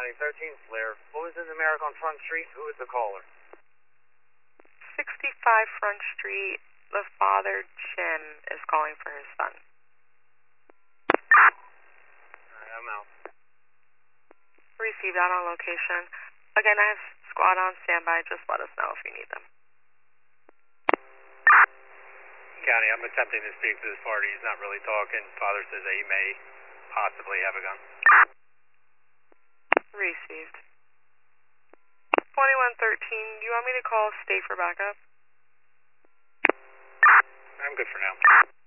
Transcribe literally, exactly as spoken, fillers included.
County thirteen flare. What was in the Merrick on Front Street? Who was the caller? sixty-five Front Street. The father, Jim, is calling for his son. Alright, I'm out. Received out on location. Again, I have squad on standby. Just let us know if you need them. County, I'm attempting to speak to this party. He's not really talking. Father says that he may possibly have a gun. Received. twenty-one thirteen, you want me to call state for backup? I'm good for now.